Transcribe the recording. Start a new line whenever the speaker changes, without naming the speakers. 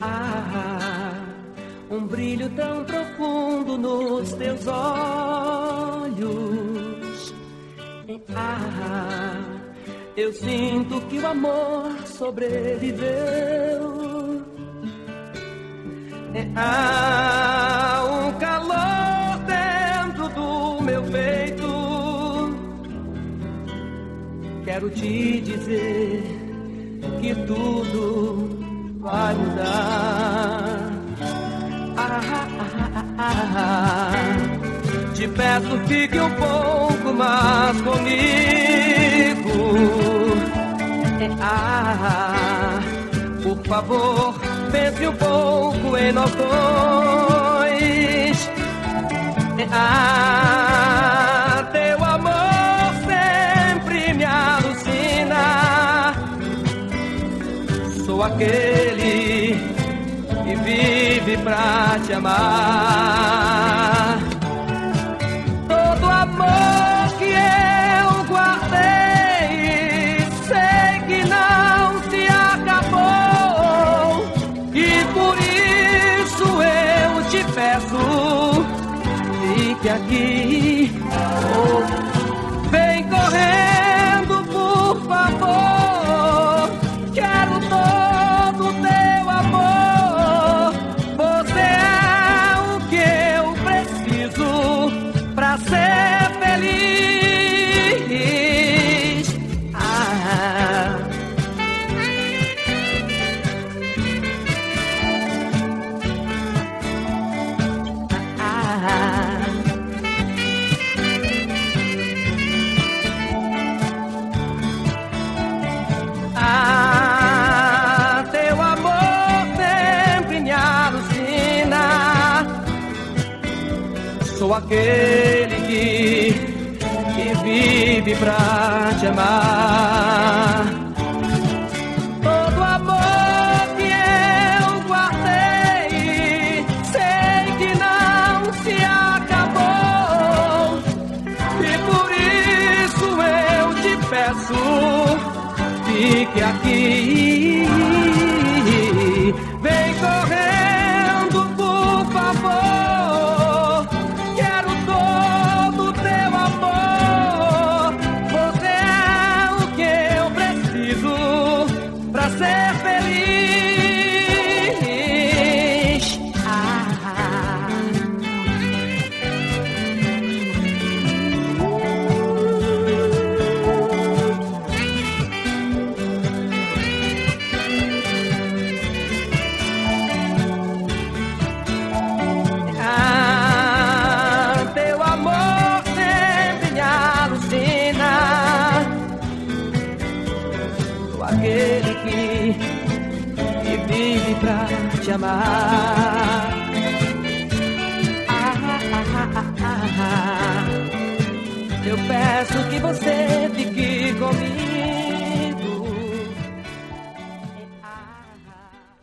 Um brilho tão profundo nos teus olhos. Eu sinto que o amor sobreviveu. Um calor dentro do meu peito. Quero te dizer que tudo vai mudar. Te peço, fique um pouco mais comigo. Por favor, pense um pouco em nós dois. Teu amor sempre me alucina. Sou aquele que vive pra te amar. Todo amor que eu guardei, sei que não se acabou. E por isso eu te peço, fique aqui. Vem correndo, por favor. Quero todo teu amor. Você é o que eu preciso pra ser feliz. Teu amor sempre me alucina. Sou aquele que vive pra te amar. Todo amor que eu guardei, sei que não se acabou. E por isso eu te peço, fique aqui. Vem correndo, por favor. Quero todo teu amor. Você é o que eu preciso pra ser feliz. Teu amor sempre me alucina. Sou aquele que vive pra te amar. Eu peço que você fique comigo.